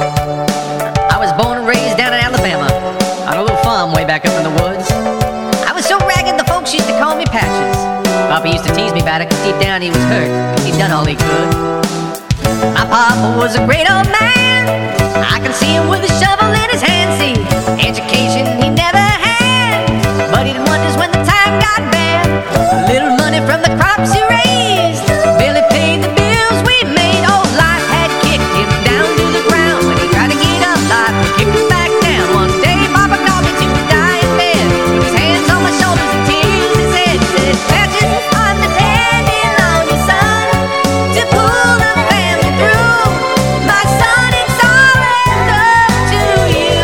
I was born and raised down in Alabama, on a little farm way back up in the woods. I was so ragged the folks used to call me Patches. Papa used to tease me about it, cause deep down he was hurt, cause he'd done all he could. My papa was a great old man, I can see him with a shovel in his hand. See, education he never had, but he did wonders when the time got bad. A little money from the crops he raised barely paid the bills we made. Oh, life had kicked him down to the ground. When he tried to get up, life kicked him back down. One day Papa called me to his dying bed, put his hands on my shoulders and tears his head. He said, Patches, I'm depending on you, son, to pull the family through. My son, it's all left up to you.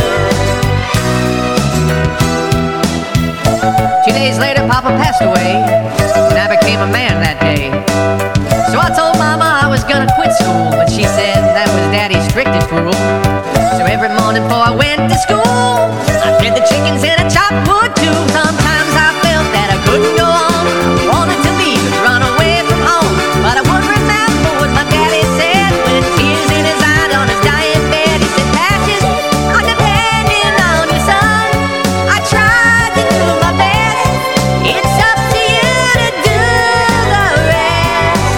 2 days later, Papa passed away, and I became a man that day. So I told Mama I was gonna quit school, but she said that was Daddy's strictest rule. So every morning before I went to school, I fed the chickens and I chopped wood too. Sometimes I felt that I couldn't go on, I wanted to leave and run away from home, but I would remember what my daddy said with tears in his eyes on his dying bed. He said, Patches, I'm depending on you, son. I tried to do my best. It's up to you to do the rest.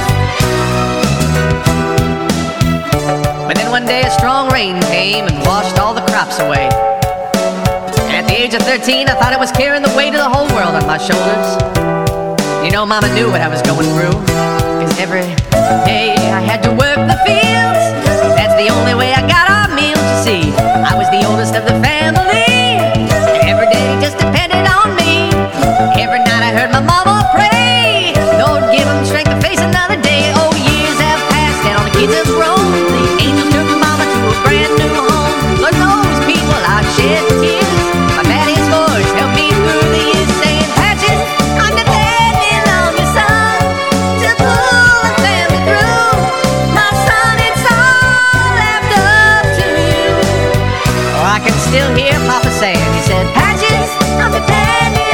But then one day a strong rain came and washed all the crops away. At the age of 13, I thought I was carrying the weight of the whole world on my shoulders. You know, Mama knew what I was going through, cause every day I had to work the fields. That's the only way I got our meals, you see. I was the oldest of the family, and every day just depended on me. Every night I heard my mama pray, Lord, give them strength to face another day. Oh, years have passed and all the kids have grown. The angels took Mama to a brand new home. Lord knows people, I've shed tears. My daddy's voice helped me through the years, saying, Patches, I'm depending on you, son, to pull the family through. My son, it's all left up to you. Oh, I can still hear Papa saying, he said, Patches, I'm depending